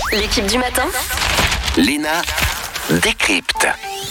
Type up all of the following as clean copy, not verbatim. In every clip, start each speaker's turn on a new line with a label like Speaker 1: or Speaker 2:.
Speaker 1: L'équipe du matin.
Speaker 2: Léna décrypte.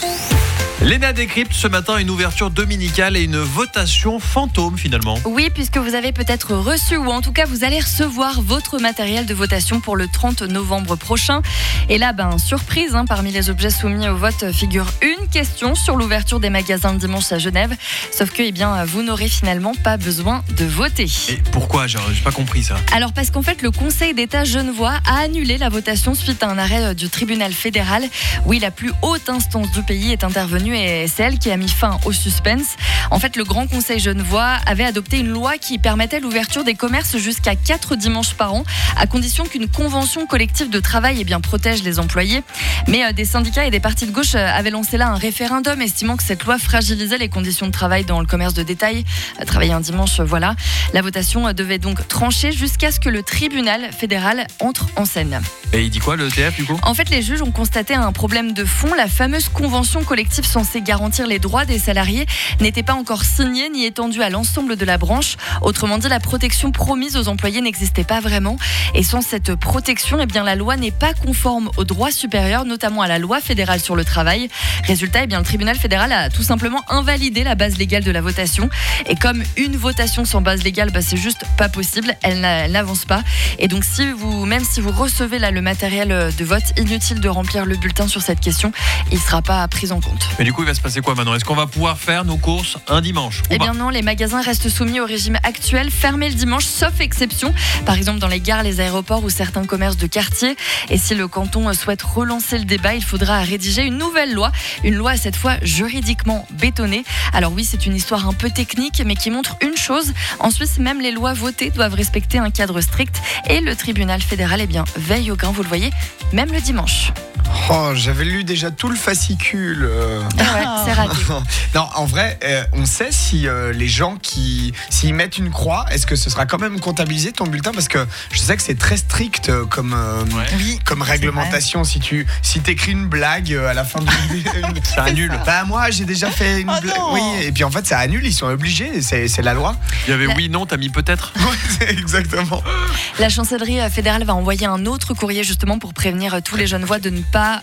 Speaker 3: Léna décrypte ce matin une ouverture dominicale et une votation fantôme finalement.
Speaker 4: Oui, puisque vous avez peut-être reçu ou en tout cas vous allez recevoir votre matériel de votation pour le 30 novembre prochain. Et là, surprise, parmi les objets soumis au vote figure une question sur l'ouverture des magasins de dimanche à Genève. Sauf que vous n'aurez finalement pas besoin de voter.
Speaker 3: Et pourquoi ? J'ai pas compris ça.
Speaker 4: Alors parce qu'en fait le Conseil d'État genevois a annulé la votation suite à un arrêt du tribunal fédéral. Oui, la plus haute instance du pays est intervenue et c'est elle qui a mis fin au suspense. En fait, le Grand Conseil genevois avait adopté une loi qui permettait l'ouverture des commerces jusqu'à 4 dimanches par an, à condition qu'une convention collective de travail protège les employés. Mais des syndicats et des partis de gauche avaient lancé là un référendum estimant que cette loi fragilisait les conditions de travail dans le commerce de détail. Travailler un dimanche, voilà. La votation devait donc trancher jusqu'à ce que le tribunal fédéral entre en scène.
Speaker 3: Et il dit quoi le TF du coup ?
Speaker 4: En fait, les juges ont constaté un problème de fond. La fameuse convention collective censée garantir les droits des salariés n'était pas encore signée ni étendue à l'ensemble de la branche. Autrement dit, la protection promise aux employés n'existait pas vraiment. Et sans cette protection, la loi n'est pas conforme aux droits supérieurs, notamment à la loi fédérale sur le travail. Résultat, le tribunal fédéral a tout simplement invalidé la base légale de la votation. Et comme une votation sans base légale, c'est juste pas possible, elle n'avance pas. Et donc, même si vous recevez là le matériel de vote, inutile de remplir le bulletin sur cette question, il ne sera pas pris en compte.
Speaker 3: Mais du coup, il va se passer quoi maintenant ? Est-ce qu'on va pouvoir faire nos courses un dimanche ?
Speaker 4: Non, les magasins restent soumis au régime actuel, fermés le dimanche, sauf exception. Par exemple, dans les gares, les aéroports ou certains commerces de quartier. Et si le canton souhaite relancer le débat, il faudra rédiger une nouvelle loi. Une loi, cette fois, juridiquement bétonnée. Alors oui, c'est une histoire un peu technique, mais qui montre une chose. En Suisse, même les lois votées doivent respecter un cadre strict. Et le tribunal fédéral, veille au grain, vous le voyez, même le dimanche.
Speaker 5: Oh, j'avais lu déjà tout le fascicule.
Speaker 4: C'est raté.
Speaker 5: Non, en vrai, on sait si les gens s'ils mettent une croix, est-ce que ce sera quand même comptabilisé ton bulletin ? Parce que je sais que c'est très strict comme réglementation. Si t'écris une blague à la fin du
Speaker 3: ça annule.
Speaker 5: Moi, j'ai déjà fait une blague. Oui, et puis en fait, ça annule. Ils sont obligés. C'est la loi.
Speaker 3: Il y avait oui, non. T'as mis peut-être.
Speaker 5: Ouais, exactement.
Speaker 4: La chancellerie fédérale va envoyer un autre courrier justement pour prévenir tous les Genevois de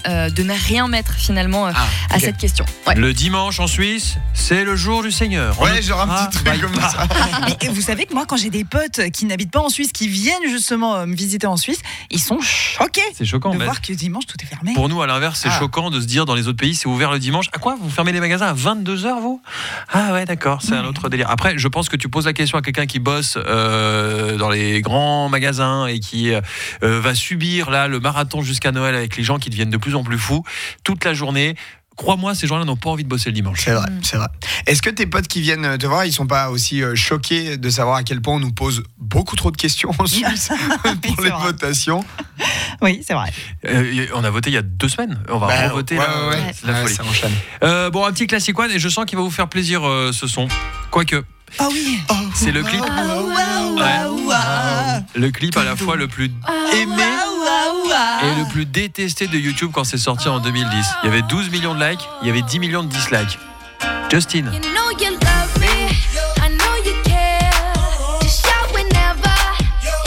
Speaker 4: ne rien mettre finalement à cette question. Ouais.
Speaker 3: Le dimanche en Suisse, c'est le jour du Seigneur.
Speaker 5: Ouais, genre un petit truc comme ça.
Speaker 6: Mais vous savez que moi, quand j'ai des potes qui n'habitent pas en Suisse, qui viennent justement me visiter en Suisse, ils sont choqués.
Speaker 3: C'est choquant.
Speaker 6: De voir que dimanche, tout est fermé.
Speaker 3: Pour nous, à l'inverse, c'est choquant de se dire dans les autres pays, c'est ouvert le dimanche. À quoi ? Vous fermez les magasins à 22h, vous ? Ah ouais, d'accord, c'est un autre délire. Après, je pense que tu poses la question à quelqu'un qui bosse dans les grands magasins et qui va subir là le marathon jusqu'à Noël avec les gens qui deviennent de plus en plus fous toute la journée. Crois-moi, ces gens-là n'ont pas envie de bosser le dimanche.
Speaker 5: C'est vrai. Est-ce que tes potes qui viennent te voir, ils sont pas aussi choqués de savoir à quel point on nous pose beaucoup trop de questions en Suisse pour les votations ?
Speaker 6: Oui, c'est vrai.
Speaker 3: On a voté il y a 2 semaines. On va revoter. C'est la folie.
Speaker 5: Ça enchaîne.
Speaker 3: Un petit classique one et je sens qu'il va vous faire plaisir ce son. Quoique.
Speaker 6: Ah oui.
Speaker 3: C'est le clip. Le clip à la fois le plus aimé et le plus détesté de YouTube quand c'est sorti en 2010. Il y avait 12 millions de likes, il y avait 10 millions de dislikes. Justin.